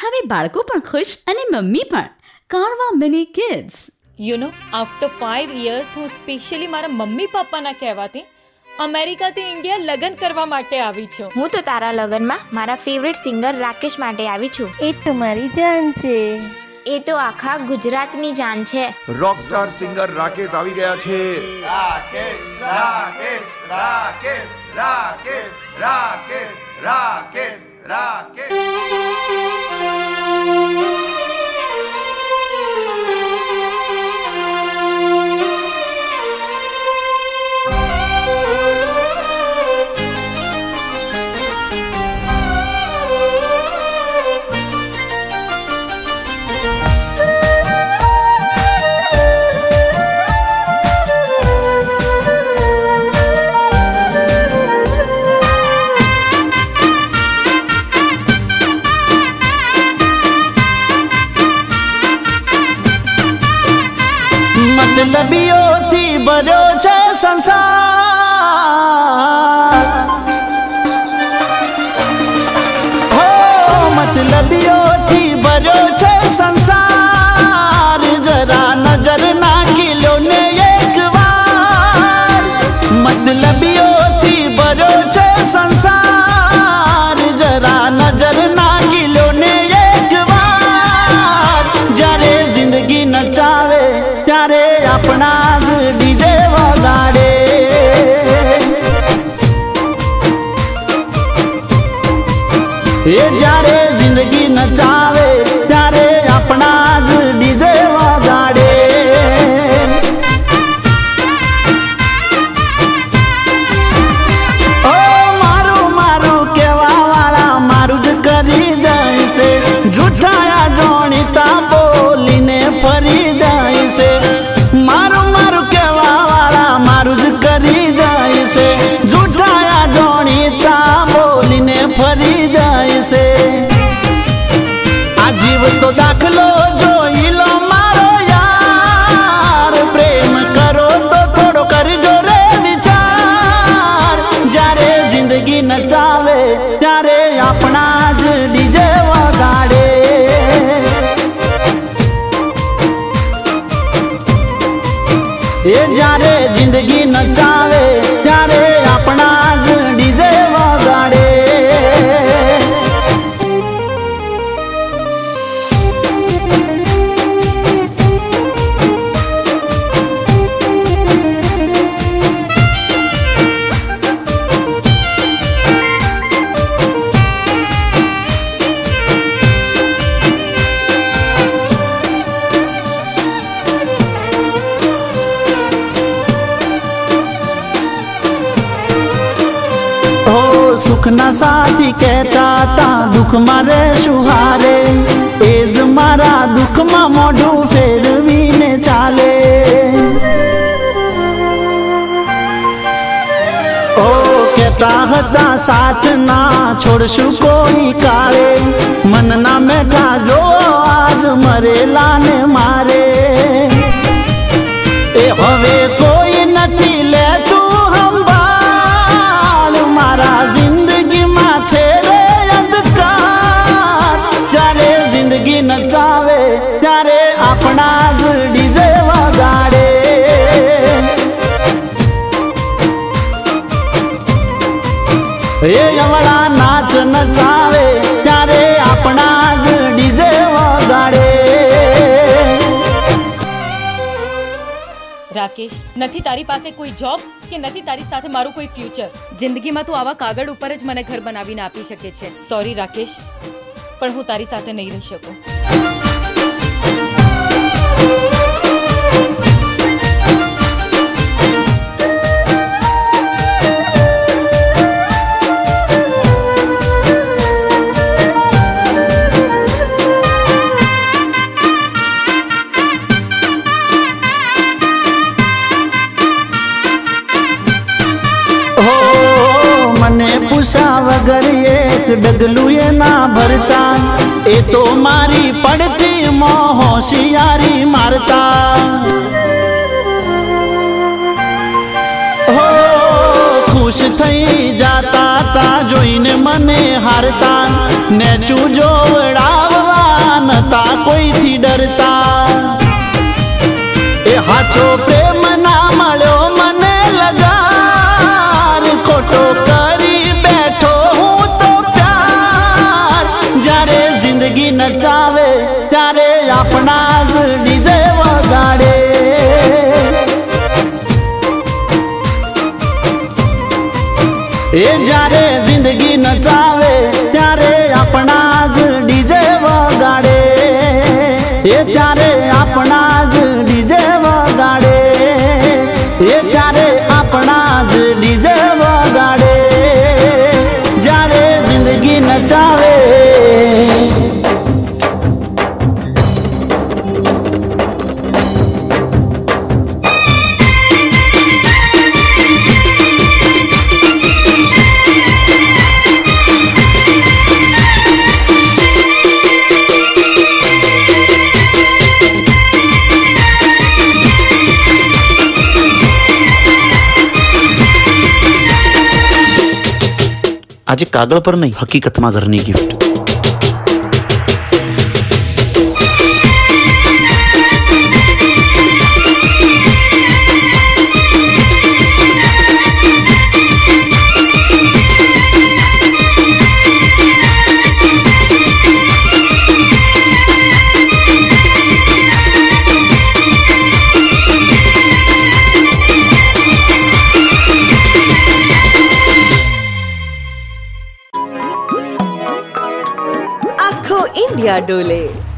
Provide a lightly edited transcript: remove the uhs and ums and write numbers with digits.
હવે બાળકો પણ ખુશ અને મમ્મી પણ. કારવા mini kids. You know after 5 years હું સ્પેશિયલી મારા મમ્મી પપ્પાના કહેવાથી અમેરિકાથી ઇન્ડિયા લગ્ન કરવા માટે આવી છું. હું તો તારા લગ્નમાં મારા ફેવરેટ સિંગર રાકેશ માટે આવી છું. એ તો મારી જાન છે. એ તો આખા ગુજરાતની જાન છે. રોકસ્ટાર સિંગર રાકેશ આવી ગયા છે. રાકેશ રાકેશ રાકેશ રાકેશ રાકેશ રાકેશ રાકેશ. मतलबीओથી ભર્યો છે સંસાર. હો मतलबीओથી ભર્યો છે સંસાર. જરા નજર નાખી લો ને એક વાર. मतलबीओથી ભર્યો છે સંસાર. જરા નજર નાખી લો ને એક વાર. જ્યારે જિંદગી નચાવે ત્યારે આપણા જ ડીજે વગાડે. એ જ્યારે જિંદગી નચાવે ત્યારે આપણા જ ડીજે વગાડે. ઓ મારું મારું કહેવા વાળા મારું જ કરી જાય છે. જૂઠાયા જોણીતા બોલીને ફરી જાય છે. મારું મારું કહેવા વાળા મારું જ કરી જાય છે. જૂઠાયા જોણીતા બોલીને ફરી જાય છે. આ જીવ તો દાખલો જોઈ લો મારો યાર. પ્રેમ કરો તો થોડો કરજો રે વિચાર. જ્યારે જિંદગી નચાવે ત્યારે આપણા જ ડીજે વગાડે. એ જ્યારે જિંદગી નચાવે ત્યારે આપણા જ ડીજે વગાડે. સુખના સાથી કહેતા તા દુઃખમાં રે સુહારે. એ જ મારા દુઃખમાં મોઢું ફેરવીને ચાલે. ઓ કહેતા હતા સાથ ના છોડશું કોઈ કાળે. મનના મેઘા જો આજ મરેલાને મારે. એ હવે કોઈ નથી લેતું સંભાળ. મારા જિંદગીમાં છે રે અંધકાર. જ્યારે જિંદગી નચાવે ત્યારે આપણા જ ડીજે વગાડે. એ અવળા નાચ નચાવે ત્યારે આપણા જ ડીજે વગાડે. રાકેશ, નથી તારી પાસે કોઈ જોબ કે નથી તારી સાથે મારું કોઈ ફ્યુચર. જિંદગીમાં તું આવા કાગળ ઉપર જ મને ઘર બનાવીને આપી શકે છે. સોરી રાકેશ, પણ હું તારી સાથે નહીં રહી શકું. પૂછા વગર એક ડગલું એ ના ભરતા. એ તો મારી પડતી મોં હોશિયારી મારતા. હો ખુશ થઈ જાતા તા જોઈને મને હારતા. ને ચૂજો વડાવવા डरता ए हाचो प्रेम ना मळ्यो मने लगार खोटो करी बैठो हूँ तो प्यार जारे जिंदगी नचावे त्यारे अपना ज डीजे वगाड़े ए जारे जिंदगी नचावे त्यारे अपना ज डीजे वगाड़े ए त्यारे अपना ज डीजे वगाड़े ए त्यारे अपना ज डीजे वगाड़े जारे जिंदगी नचावे। आज कागल पर नहीं हकीकत में घरनी गिफ्ट। इंडिया डोले।